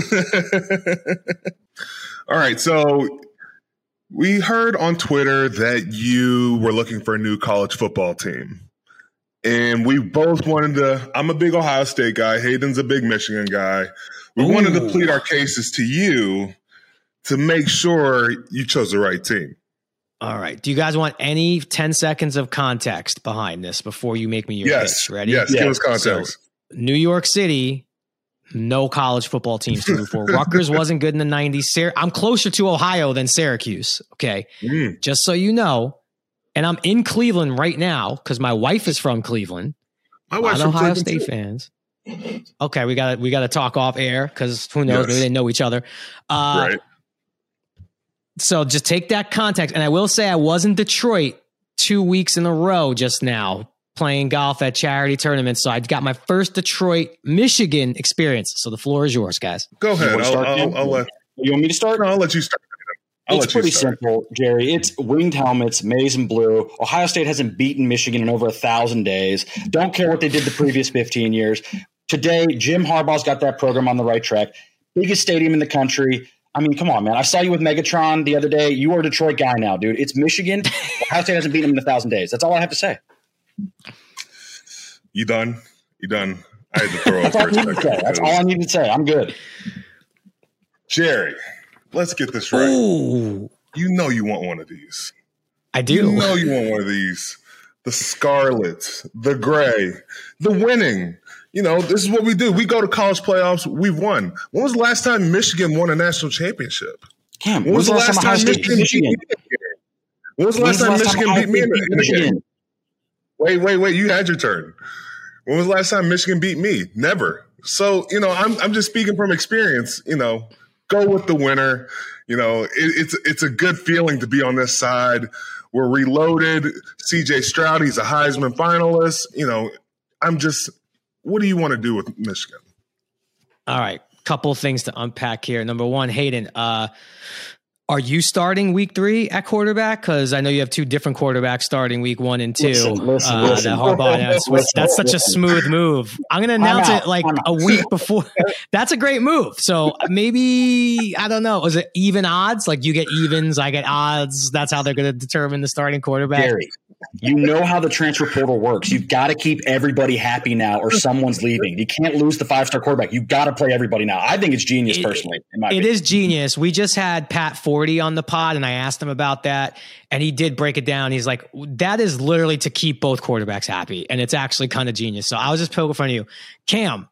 All right. So we heard on Twitter that you were looking for a new college football team. And we both wanted to, I'm a big Ohio State guy. Hayden's a big Michigan guy. We Ooh. wanted to plead our cases to you to make sure you chose the right team. All right. Do you guys want any ten seconds of context behind this before you make me your yes. pitch? Ready? Yes. Yeah. Give us context. So, New York City, no college football teams to root for. Rutgers wasn't good in the nineties. Syr- I'm closer to Ohio than Syracuse. Okay. Mm. Just so you know. And I'm in Cleveland right now because my wife is from Cleveland. My wife's from Ohio State too. Fans. Okay, we got we got to talk off air because who knows? Yes. Maybe they know each other. Uh, right. So just take that context. And I will say I was in Detroit two weeks in a row just now playing golf at charity tournaments. So I got my first Detroit, Michigan experience. So the floor is yours, guys. Go ahead. I'll, I'll, I'll let you want me to start? No, I'll let you start. I'll it's pretty simple, Jerry. It's winged helmets, maize and blue. Ohio State hasn't beaten Michigan in over a thousand days. Don't care what they did the previous fifteen years. Today, Jim Harbaugh's got that program on the right track. Biggest stadium in the country. I mean, come on, man. I saw you with Megatron the other day. You are a Detroit guy now, dude. It's Michigan. Ohio State hasn't beaten them in a thousand days. That's all I have to say. You done? You done? I had to throw That's, all I That's all I need to say. I'm good. Jerry, let's get this right. Ooh. You know you want one of these. I do. You know you want one of these. The scarlet, the gray, the winning. You know, this is what we do. We go to college playoffs. We've won. When was the last time Michigan won a national championship? Cam, when was the last time Michigan beat Michigan? When was the last time Michigan beat me in a game? Wait, wait, wait. You had your turn. When was the last time Michigan beat me? Never. So, you know, I'm I'm just speaking from experience. You know, go with the winner. You know, it, it's it's a good feeling to be on this side. We're reloaded. C J Stroud, he's a Heisman finalist. You know, I'm just – what do you want to do with Michigan? All right. Couple of things to unpack here. Number one, Hayden, uh, are you starting week three at quarterback? Because I know you have two different quarterbacks starting week one and two. Listen, listen, uh, listen. That Harbaugh, that's, listen, that's such a smooth move. I'm going to announce it like a week before. That's a great move. So maybe, I don't know, is it even odds? Like you get evens, I get odds. That's how they're going to determine the starting quarterback. Gary, you know how the transfer portal works. You've got to keep everybody happy now or someone's leaving. You can't lose the five-star quarterback. You've got to play everybody now. I think it's genius, personally. In my it opinion. Is genius. We just had Pat forty on the pod, and I asked him about that, and he did break it down. He's like, that is literally to keep both quarterbacks happy, and it's actually kind of genius. So I was just poking fun of you. Cam,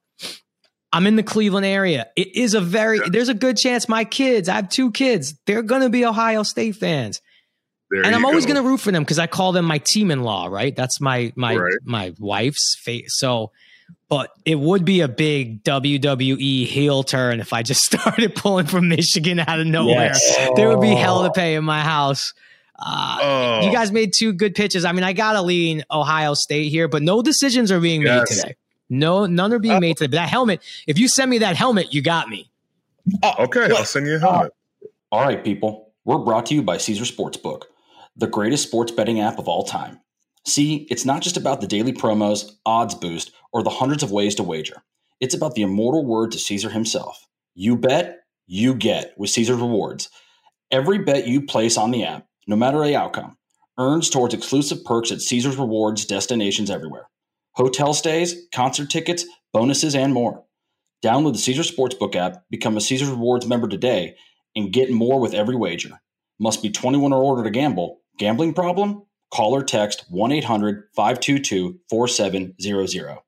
I'm in the Cleveland area. It is a very – there's a good chance my kids – I have two kids. They're going to be Ohio State fans. There and I'm always going to root for them because I call them my team-in-law, right? That's my my right. my wife's face. So, but it would be a big W W E heel turn if I just started pulling from Michigan out of nowhere. Yes. There would be hell to pay in my house. Uh, oh. You guys made two good pitches. I mean, I got to lean Ohio State here, but no decisions are being yes. made today. No, none are being uh, made today. But that helmet, if you send me that helmet, you got me. Oh, okay, I'll send you a helmet. Uh, all right, people. We're brought to you by Caesar Sportsbook, the greatest sports betting app of all time. See, it's not just about the daily promos, odds boost, or the hundreds of ways to wager. It's about the immortal word to Caesar himself. You bet, you get with Caesar Rewards. Every bet you place on the app, no matter the outcome, earns towards exclusive perks at Caesar's Rewards destinations everywhere. Hotel stays, concert tickets, bonuses, and more. Download the Caesar Sportsbook app, become a Caesar Rewards member today, and get more with every wager. Must be twenty-one or older to gamble. Gambling problem? Call or text one eight hundred five two two four seven zero zero.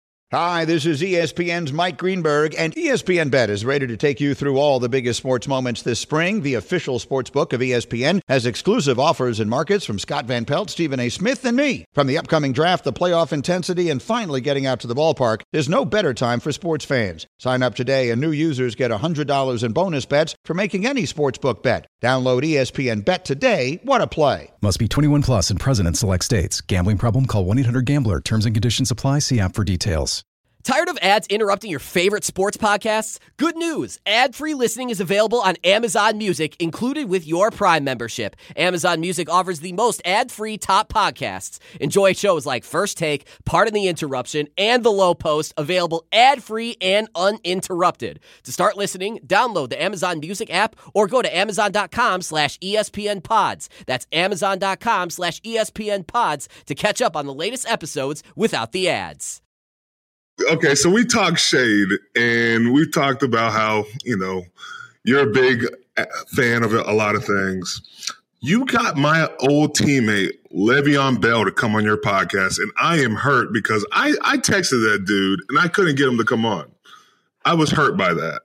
Hi, this is E S P N's Mike Greenberg, and E S P N Bet is ready to take you through all the biggest sports moments this spring. The official sports book of E S P N has exclusive offers and markets from Scott Van Pelt, Stephen A. Smith, and me. From the upcoming draft, the playoff intensity, and finally getting out to the ballpark, there's no better time for sports fans. Sign up today, and new users get one hundred dollars in bonus bets for making any sportsbook bet. Download E S P N Bet today. What a play. Must be twenty-one plus and present in select states. Gambling problem? Call one eight hundred gambler. Terms and conditions apply. See app for details. Tired of ads interrupting your favorite sports podcasts? Good news! Ad-free listening is available on Amazon Music, included with your Prime membership. Amazon Music offers the most ad-free top podcasts. Enjoy shows like First Take, Pardon the Interruption, and The Low Post, available ad-free and uninterrupted. To start listening, download the Amazon Music app or go to amazon.com slash ESPN pods. That's amazon.com slash ESPN pods to catch up on the latest episodes without the ads. Okay, so we talked shade, and we talked about how, you know, you're a big fan of a lot of things. You got my old teammate, Le'Veon Bell to come on your podcast, and I am hurt because I, I texted that dude and I couldn't get him to come on. I was hurt by that.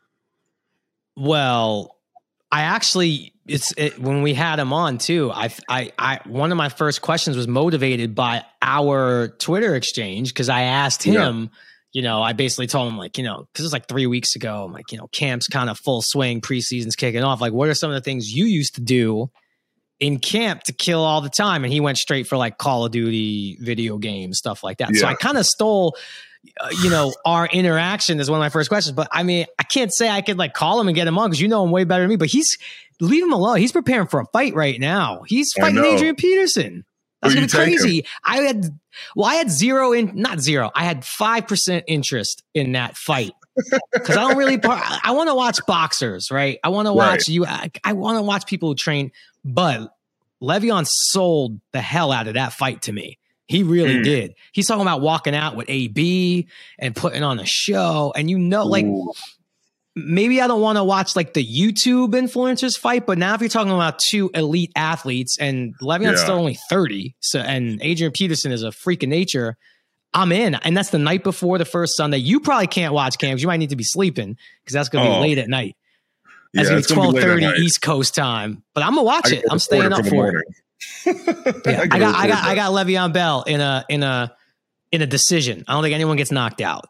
Well, I actually, it's it, when we had him on too. I, I, I, one of my first questions was motivated by our Twitter exchange because I asked him. Yeah. You know, I basically told him, like, you know, because it was like three weeks ago. I'm like, you know, camp's kind of full swing, preseason's kicking off. Like, what are some of the things you used to do in camp to kill all the time? And he went straight for like Call of Duty, video games, stuff like that. Yeah. So I kind of stole, uh, you know, our interaction as one of my first questions. But I mean, I can't say I could like call him and get him on because you know him way better than me. But he's, leave him alone. He's preparing for a fight right now. He's fighting Adrian Peterson. That's gonna be crazy. I had, well, I had zero in, not zero. I had five percent interest in that fight because I don't really. I want to watch boxers, right? I want to watch right. you. I, I want to watch people who train. But Le'Veon sold the hell out of that fight to me. He really mm. did. He's talking about walking out with A B and putting on a show, and you know, like. Ooh. Maybe I don't want to watch like the YouTube influencers fight, but now if you're talking about two elite athletes and Le'Veon's yeah. still only thirty, so and Adrian Peterson is a freak of nature, I'm in. And that's the night before the first Sunday. You probably can't watch Cam because you might need to be sleeping because that's going to be oh. late at night. That's yeah, going to be twelve thirty East Coast time. But I'm gonna watch it. I'm staying up for it. yeah, I got, I got, I got Le'Veon Bell in a in a in a decision. I don't think anyone gets knocked out.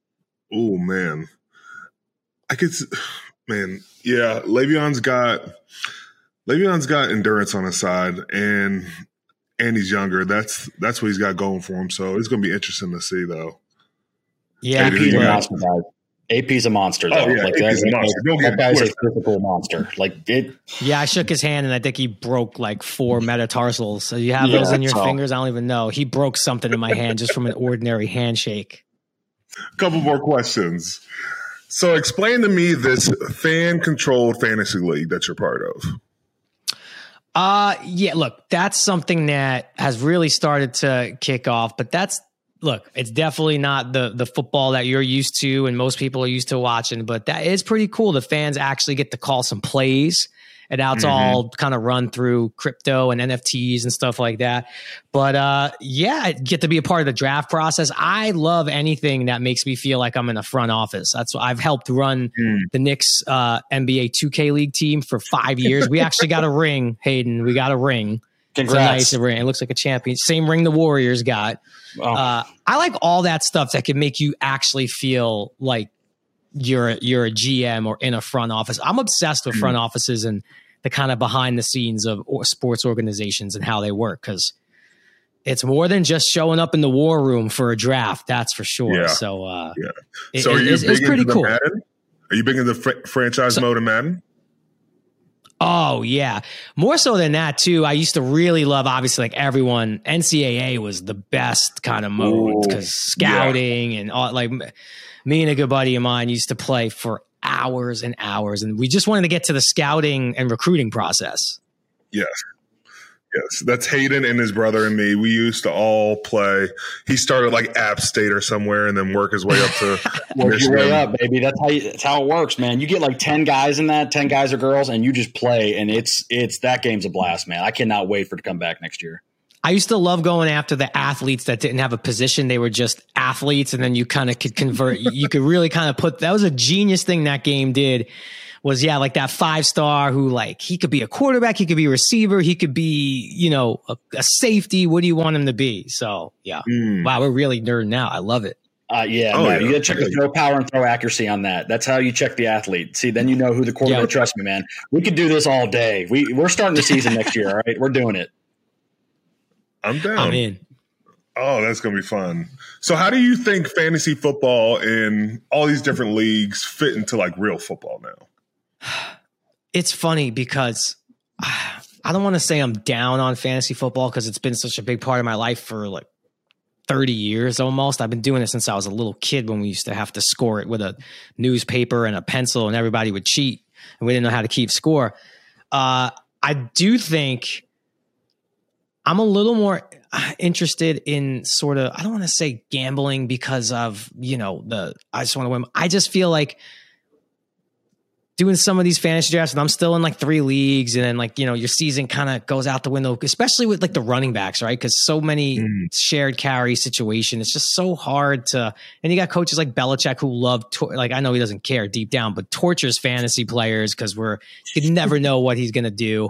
Oh man. I could, man, yeah. Le'Veon's got Le'Veon's got endurance on his side, and and he's younger. That's that's what he's got going for him. So it's going to be interesting to see, though. Yeah, A P's a monster, guys. A P's a monster, though. Oh, yeah, like, A P's a monster. That, that guy's a physical monster. Like it. Yeah, I shook his hand, and I think he broke like four metatarsals. So you have yeah, those in your so. fingers? I don't even know. He broke something in my hand just from an ordinary handshake. A couple more questions. So explain to me this fan-controlled fantasy league that you're part of. Uh, yeah, look, that's something that has really started to kick off, but that's, look, it's definitely not the the football that you're used to and most people are used to watching, but that is pretty cool. The fans actually get to call some plays. And now it's mm-hmm. all kind of run through crypto and N F Ts and stuff like that. But uh, yeah, I get to be a part of the draft process. I love anything that makes me feel like I'm in a front office. That's what I've helped run mm. the Knicks uh, N B A two K League team for five years. We actually got a ring, Hayden. We got a ring. Congrats. It's a nice ring. It looks like a champion. Same ring the Warriors got. Oh. Uh, I like all that stuff that can make you actually feel like you're you're a G M or in a front office. I'm obsessed with front offices and the kind of behind the scenes of sports organizations and how they work, because it's more than just showing up in the war room for a draft. That's for sure. Yeah. So, uh, yeah. So, it, are you it's, big it's pretty into cool. Madden? Are you big into fr- franchise so, mode in Madden? Oh yeah, more so than that too. I used to really love, obviously, like everyone. N C double A was the best kind of mode because scouting yeah. and all. Like me and a good buddy of mine used to play for hours and hours, and we just wanted to get to the scouting and recruiting process. Yes. Yes. That's Hayden and his brother and me. We used to all play. He started like App State or somewhere and then work his way up to work your way up, baby. That's how you, that's how it works, man. You get like ten guys in that, ten guys or girls, and you just play, and it's it's that game's a blast, man. I cannot wait for it to come back next year. I used to love going after the athletes that didn't have a position. They were just athletes. And then you kind of could convert, you could really kind of put, that was a genius thing that game did was, yeah, like that five star who like, he could be a quarterback, he could be a receiver, he could be, you know, a, a safety. What do you want him to be? So yeah. Mm. Wow. We're really nerding out. I love it. Uh, yeah, oh, man, yeah, you got to check the throw power and throw accuracy on that. That's how you check the athlete. See, then you know who the quarterback. Yeah. Trust me, man. We could do this all day. We, we're starting the season next year. All right. We're doing it. I'm down. I'm in. Oh, that's going to be fun. So how do you think fantasy football and all these different leagues fit into like real football now? It's funny because uh, I don't want to say I'm down on fantasy football because it's been such a big part of my life for like thirty years almost. I've been doing it since I was a little kid when we used to have to score it with a newspaper and a pencil and everybody would cheat and we didn't know how to keep score. Uh, I do think I'm a little more interested in sort of, I don't want to say gambling because of, you know, the, I just want to win. I just feel like doing some of these fantasy drafts, and I'm still in like three leagues, and then like, you know, your season kind of goes out the window, especially with like the running backs, right? Because so many mm. shared carry situation. It's just so hard to, and you got coaches like Belichick who love, to, like, I know he doesn't care deep down, but tortures fantasy players because we're, you can never know what he's going to do.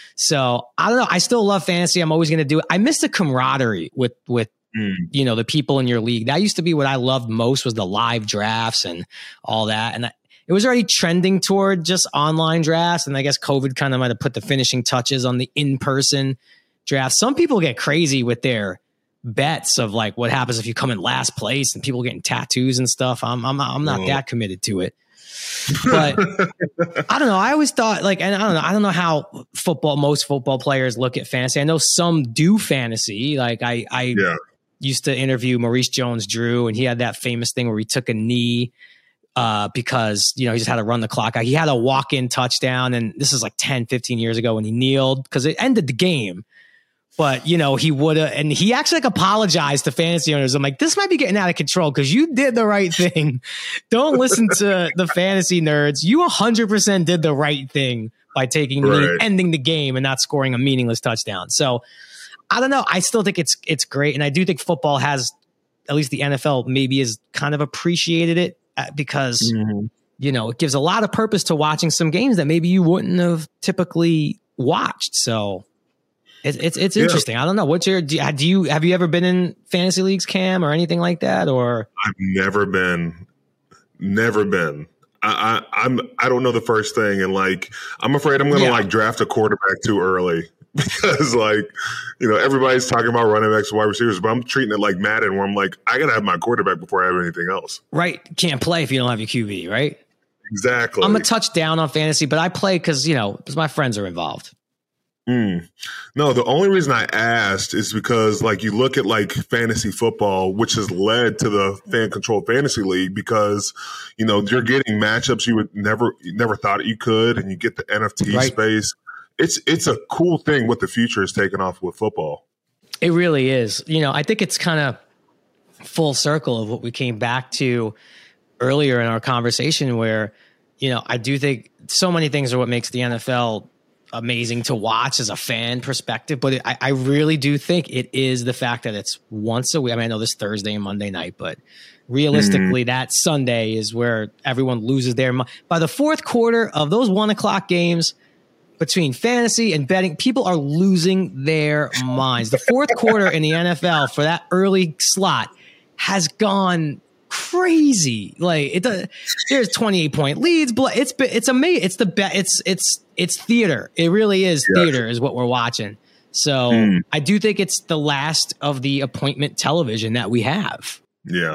So I don't know. I still love fantasy. I'm always going to do it. I miss the camaraderie with, with, mm. you know, the people in your league. That used to be what I loved most, was the live drafts and all that. And I, it was already trending toward just online drafts. And I guess COVID kind of might have put the finishing touches on the in-person draft. Some people get crazy with their bets of like what happens if you come in last place and people getting tattoos and stuff. I'm, I'm, I'm not oh. that committed to it. But I don't know. I always thought like, and I don't know, I don't know how football, most football players look at fantasy. I know some do fantasy. Like I, I yeah. used to interview Maurice Jones-Drew, and he had that famous thing where he took a knee uh, because, you know, he just had to run the clock out. He had a walk-in touchdown, and this is like ten, fifteen years ago when he kneeled because it ended the game. But, you know, he would have, and he actually like apologized to fantasy owners. I'm like, this might be getting out of control because you did the right thing. Don't listen to the fantasy nerds. You one hundred percent did the right thing by taking, right. ending the game and not scoring a meaningless touchdown. So I don't know. I still think it's, it's great. And I do think football has, at least the N F L maybe has kind of appreciated it because, mm-hmm. you know, it gives a lot of purpose to watching some games that maybe you wouldn't have typically watched. So It's it's it's interesting. Yeah. I don't know. What's your do you, do you have you ever been in fantasy leagues, Cam, or anything like that? Or I've never been, never been. I, I I'm I don't know the first thing, and like I'm afraid I'm gonna yeah. like draft a quarterback too early because like you know everybody's talking about running backs and wide receivers, but I'm treating it like Madden, where I'm like I gotta have my quarterback before I have anything else. Right? Can't play if you don't have your Q B, right? Exactly. I'm a touchdown on fantasy, but I play because you know because my friends are involved. Mm. No, the only reason I asked is because, like, you look at like fantasy football, which has led to the fan controlled fantasy league, because you know you're getting matchups you would never, you never thought you could, and you get the N F T right. space. It's it's a cool thing what the future is taking off with football. It really is. You know, I think it's kind of full circle of what we came back to earlier in our conversation, where you know I do think so many things are what makes the N F L amazing to watch as a fan perspective, but it, I, I really do think it is the fact that it's once a week. I mean, I know this Thursday and Monday night, but realistically, mm-hmm. that Sunday is where everyone loses their mind. By the fourth quarter of those one o'clock games between fantasy and betting, people are losing their minds. The fourth quarter in the N F L for that early slot has gone crazy. Like it does, there's twenty-eight point leads. It's it's amazing. It's the best. It's it's it's theater. It really is yes. theater is what we're watching. So mm. I do think it's the last of the appointment television that we have. Yeah,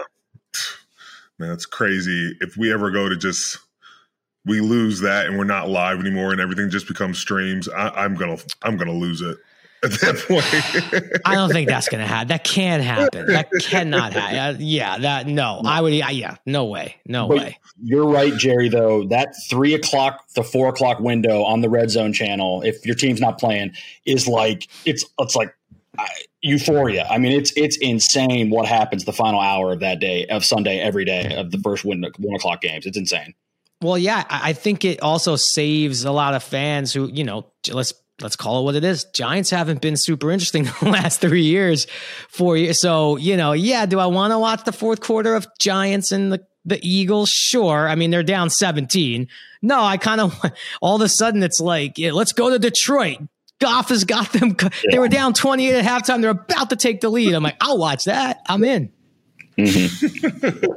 man, it's crazy. If we ever go to just we lose that and we're not live anymore and everything just becomes streams, I, I'm gonna I'm gonna lose it. At that point, I don't think that's going to happen. That can't happen. That cannot happen. Uh, yeah, that no. I would. Uh, yeah, no way. No but way. You're right, Jerry. Though that three o'clock to four o'clock window on the Red Zone channel, if your team's not playing, is like it's it's like uh, euphoria. I mean, it's it's insane what happens the final hour of that day of Sunday every day of the first one one o'clock games. It's insane. Well, yeah, I think it also saves a lot of fans who you know let's. Let's call it what it is. Giants haven't been super interesting the last three years, four years. So, you know, yeah, do I want to watch the fourth quarter of Giants and the, the Eagles? Sure. I mean, they're down seventeen. No, I kind of, all of a sudden it's like, yeah, let's go to Detroit. Goff has got them. Yeah. They were down twenty-eight at halftime. They're about to take the lead. I'm like, I'll watch that. I'm in. Mm-hmm.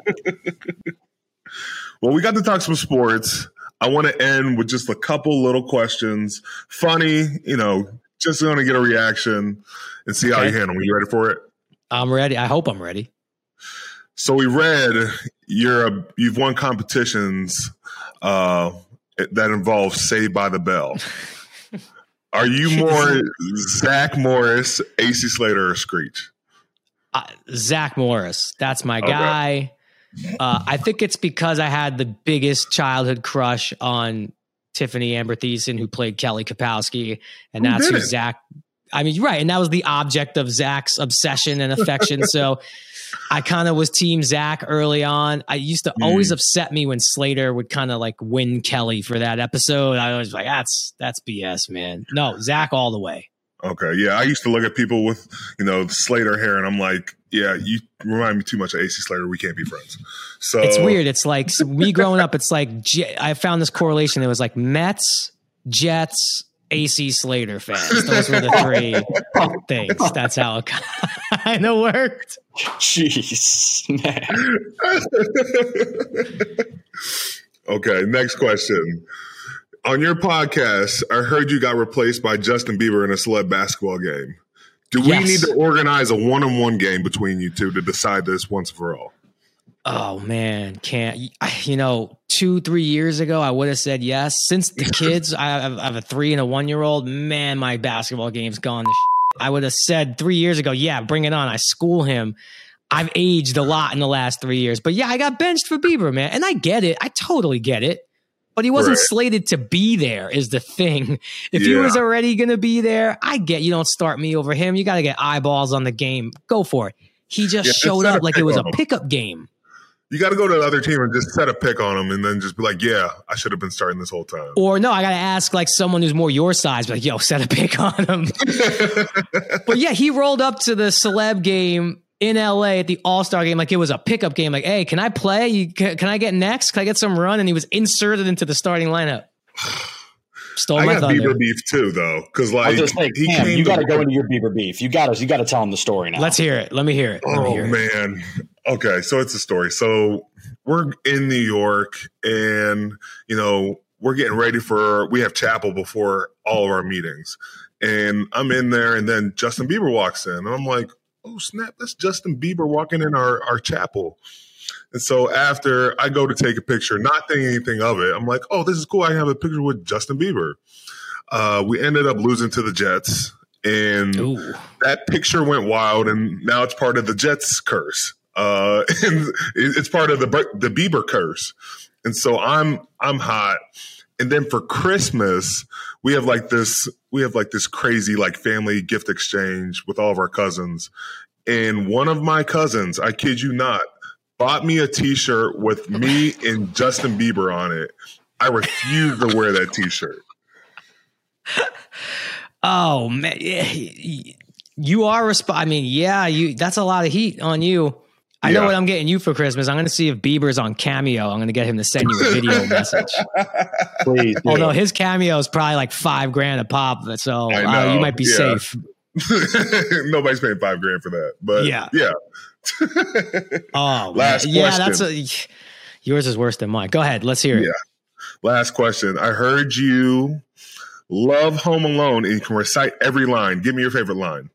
Well, we got to talk some sports. I want to end with just a couple little questions. Funny, you know, just going to get a reaction and see how okay. you handle it. You ready for it? I'm ready. I hope I'm ready. So we read you're a, you've won competitions uh, that involve Saved by the Bell. Are you more Zach Morris, A C Slater, or Screech? Uh, Zach Morris. That's my guy. Okay. Uh, I think it's because I had the biggest childhood crush on Tiffany Amber Thiessen, who played Kelly Kapowski, and that's who Zach I mean, right. And that was the object of Zach's obsession and affection. So I kind of was team Zach early on. I used to mm. always upset me when Slater would kind of like win Kelly for that episode. I was like, that's, that's B S, man. No, Zach all the way. Okay. Yeah. I used to look at people with, you know, Slater hair and I'm like, yeah, you remind me too much of A C Slater. We can't be friends. So it's weird. It's like me growing up, it's like, I found this correlation. It was like Mets, Jets, A C Slater fans. Those were the three things. That's how it kind of worked. Jeez, man. Okay, next question. On your podcast, I heard you got replaced by Justin Bieber in a celeb basketball game. Do we yes. need to organize a one-on-one game between you two to decide this once for all? Oh, man, can't. You know, two, three years ago, I would have said yes. Since the kids, I have, I have a three and a one-year-old, man, my basketball game's gone to shit. I would have said three years ago, yeah, bring it on. I school him. I've aged a lot in the last three years. But, yeah, I got benched for Bieber, man. And I get it. I totally get it. But he wasn't right. slated to be there is the thing. If yeah. he was already going to be there, I get you don't start me over him. You got to get eyeballs on the game. Go for it. He just yeah, showed up like it was a pickup game. You got to go to the other team and just set a pick on him and then just be like, yeah, I should have been starting this whole time. Or no, I got to ask like someone who's more your size, like, yo, set a pick on him. But yeah, he rolled up to the celeb game in L A at the All-Star game like it was a pickup game. Like, hey, can I play? You, can, can I get next? Can I get some run? And he was inserted into the starting lineup. Stole I my got thunder. Bieber beef too, though, because like say, he Cam, came you got to go into your Bieber beef. You got to, you got to tell him the story now. Let's hear it. Let me hear it. Let oh me hear man. It. Okay, so it's a story. So we're in New York, and you know we're getting ready for. We have chapel before all of our meetings, and I'm in there, and then Justin Bieber walks in, and I'm like, oh snap, that's Justin Bieber walking in our our chapel. And so after I go to take a picture, not thinking anything of it, I'm like, oh, this is cool. I have a picture with Justin Bieber. Uh, we ended up losing to the Jets, and Ooh. that picture went wild, and now it's part of the Jets curse. Uh, and it's part of the the Bieber curse. And so I'm I'm hot. And then for Christmas, we have like this we have like this crazy like family gift exchange with all of our cousins. And one of my cousins, I kid you not, bought me a T-shirt with me and Justin Bieber on it. I refuse to wear that T-shirt. Oh man, you are resp- I mean, yeah, you. That's a lot of heat on you. I yeah. know what I'm getting you for Christmas. I'm going to see if Bieber's on Cameo. I'm going to get him to send you a video message. Please. Although his Cameo is probably like five grand a pop, so uh, you might be yeah. safe. Nobody's paying five grand for that, but yeah, yeah. Oh, last man. yeah, question. that's a, yours is worse than mine. Go ahead, let's hear it. Yeah. Last question. I heard you love Home Alone and you can recite every line. Give me your favorite line.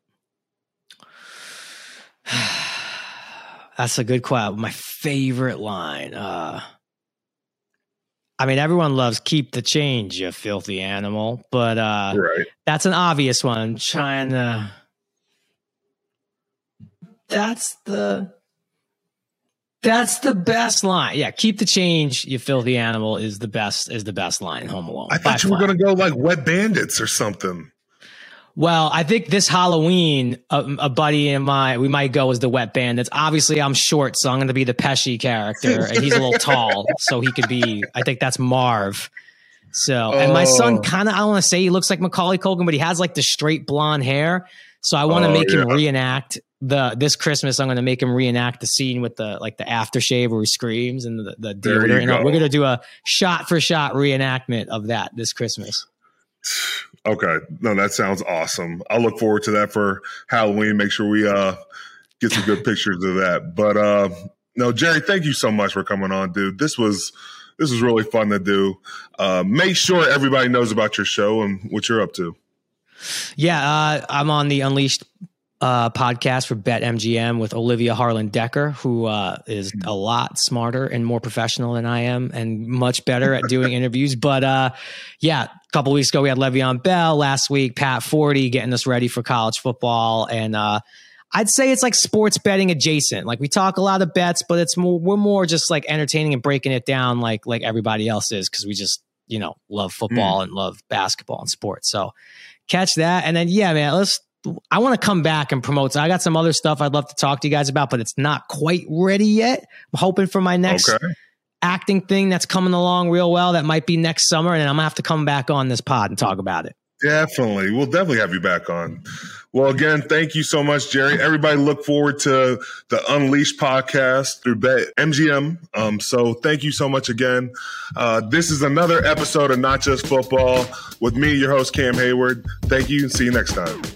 That's a good question. My favorite line. Uh, I mean, everyone loves "Keep the change, you filthy animal," but uh, right. that's an obvious one. I'm trying to. That's the. That's the best line. Yeah, "Keep the change, you filthy animal" is the best. Is the best line in Home Alone. I thought you were going to go like "Wet Bandits" or something. Well, I think this Halloween, a, a buddy and I, we might go as the Wet Bandits. Obviously, I'm short, so I'm going to be the Pesci character, and he's a little tall, so he could be. I think that's Marv. So, and my son kind of, I don't want to say he looks like Macaulay Culkin, but he has like the straight blonde hair. So I want to oh, make yeah. him reenact the this Christmas. I'm going to make him reenact the scene with the like the aftershave where he screams and the, the deodorant. Go. We're going to do a shot for shot reenactment of that this Christmas. Okay. No, that sounds awesome. I'll look forward to that for Halloween. Make sure we uh, get some good pictures of that. But uh, no, Jerry, thank you so much for coming on, dude. This was this was really fun to do. Uh, make sure everybody knows about your show and what you're up to. Yeah, uh, I'm on the Unleashed uh, podcast for BetMGM with Olivia Harlan Decker, who uh, is a lot smarter and more professional than I am and much better at doing interviews. But uh, yeah, a couple weeks ago, we had Le'Veon Bell. Last week, Pat Forty getting us ready for college football. And uh, I'd say it's like sports betting adjacent. Like we talk a lot of bets, but it's more, we're more just like entertaining and breaking it down like like everybody else is because we just you know, love football mm. and love basketball and sports. So catch that. And then, yeah, man, let's, I want to come back and promote. So I got some other stuff I'd love to talk to you guys about, but it's not quite ready yet. I'm hoping for my next okay. acting thing that's coming along real well. That might be next summer. And then I'm gonna have to come back on this pod and talk about it. Definitely. We'll definitely have you back on. Well, again, thank you so much, Jerry. Everybody look forward to the Unleashed podcast through M G M. Um, so thank you so much again. Uh, this is another episode of Not Just Football with me, your host, Cam Hayward. Thank you and see you next time.